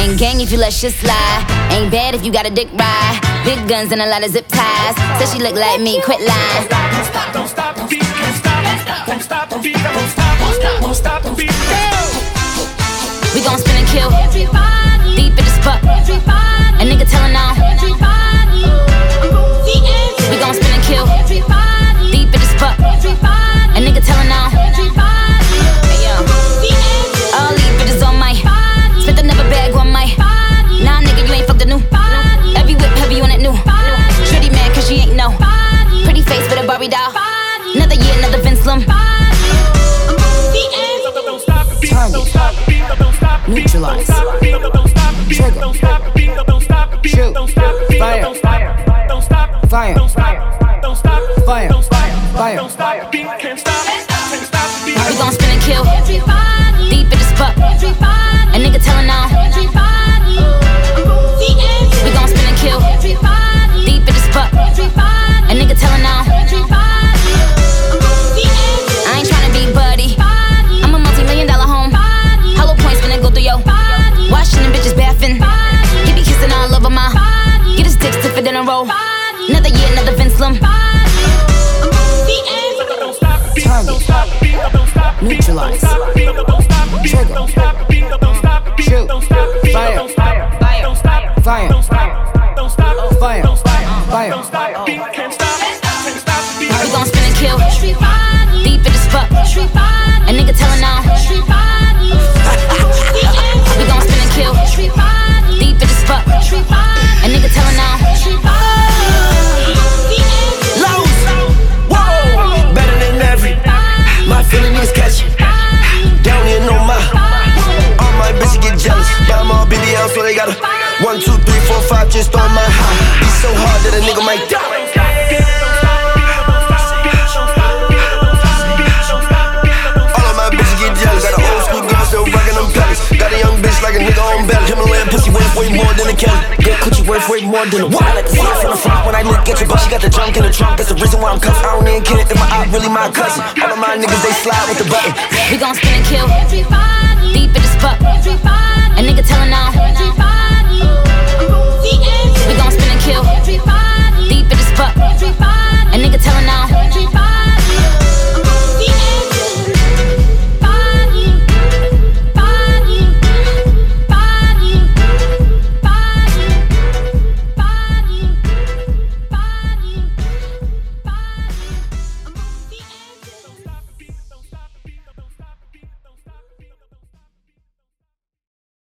Ain't gang if you let shit slide. Ain't bad if you got a dick ride. Big guns and a lot of zip ties. Said she look like me, quit lying. Don't stop, don't stop the beat, can't stop. Won't stop the beat, won't stop, won't stop, won't stop the beat. We gon' spin and kill. Deep in the spot. A nigga tellin' on. We gon' spin and kill. Deep in the spot. A nigga tellin' on. Hey yo. All these bitches on my. Spent another bag on my. Nah nigga, you ain't fucked the new. Every whip heavy on it new. Shorty mad cause she ain't know. Pretty face with a Barbie doll. Another year, another Vince Lum. Neutralize. Trigger. Shoot. Fire. Fire. Fire. Fire. We gon' spin and kill. Deep in the spot. A nigga tellin' on. We gon' spin and kill. Deep in the spot. A nigga tellin' on. I ain't tryna be buddy. I'm a multi-million-dollar home. Hollow points finna go through yo. Washing them bitches bathing. He be kissing all over my. Get his dick stiff in a row. Another year, another Vince Lum. Target. Neutralize. Trigger. Shoot. Fire. Fire. Fire. Fire. We gon' spin and kill. Deep in the spot. A nigga tellin' on. We gon' spin and kill. Deep in the spot. A nigga tellin' on. Lows, whoa, better than every. My feeling is catchy. Down here, no my. All my bitches get jealous. Yeah, I'm all busy out, so they gotta 1, 2, 3, 4, 5 just on my high. It's so hard that a nigga might die. All of my bitches get jealous. Got an old school girl still rockin' them pellets. Got a young bitch like a nigga on belly. Himalayan pussy worth way more than a Kelly. Good coochie worth way more than a what? I like to see it from the front when I look at you, but she got the junk in the trunk. That's the reason why I'm cuffed. I don't even care if my op really my cousin. All of my niggas they slide with the button. We gon' spin and kill. Deep in